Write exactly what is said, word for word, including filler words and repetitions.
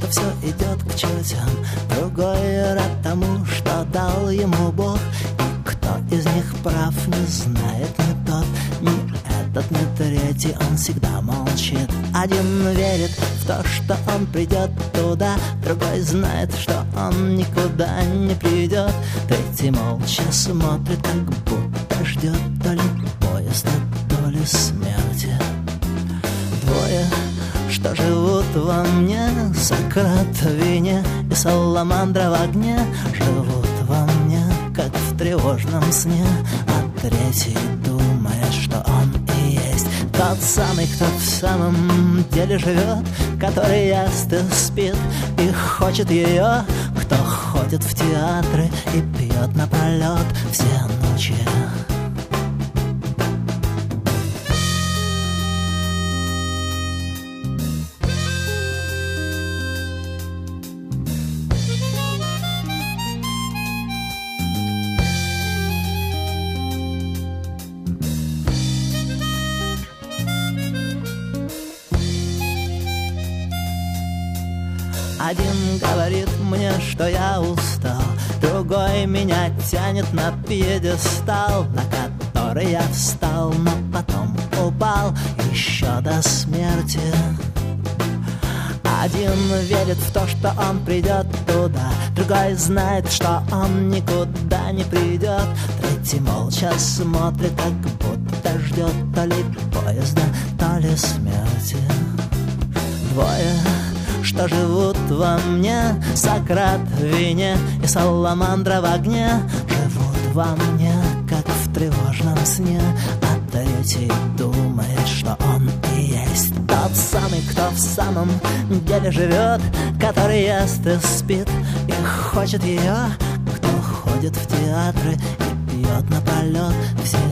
все идет к чертям. Другой рад тому, что дал ему Бог. И кто из них прав, не знает ни тот, ни этот, ни третий, он всегда молчит. Один верит в то, что он придет туда, другой знает, что он никуда не придет. Третий молча смотрит, как будто ждет то ли поезда, то ли смерти. Двое, что живут во мне, Сократ в вине и Саламандра в огне, живут во мне, как в тревожном сне. А третий думает, что он и есть тот самый, кто в самом деле живет, который ест и спит и хочет ее, кто ходит в театры и пьет напролет все ночи. Один говорит мне, что я устал, другой меня тянет на пьедестал, на который я встал, но потом упал еще до смерти. Один верит в то, что он придет туда, другой знает, что он никуда не придет. Третий молча смотрит, как будто ждет то ли поезда, то ли смерти. Двое, что живут во мне, Сократ в вине и Саламандра в огне, живут во мне, как в тревожном сне. А третий думает, что он и есть тот самый, кто в самом деле живет, который ест и спит и хочет ее, кто ходит в театры и пьет напролет все